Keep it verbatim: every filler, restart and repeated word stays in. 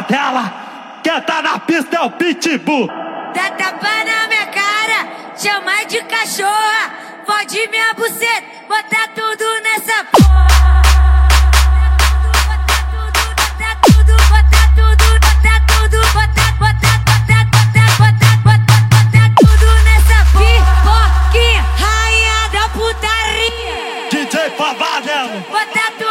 dela. Quem tá na pista é o Pitbull. Dá tapa na minha cara, chama de cachorra. Fode minha buceta, bota tudo nessa porra. Bota tudo, bota tudo, bota tudo, bota tudo, bota, bota, bota, bota, bota, bota tudo nessa porra. Pipoquinha, rainha da putaria. D J Pavanello. Bota tudo.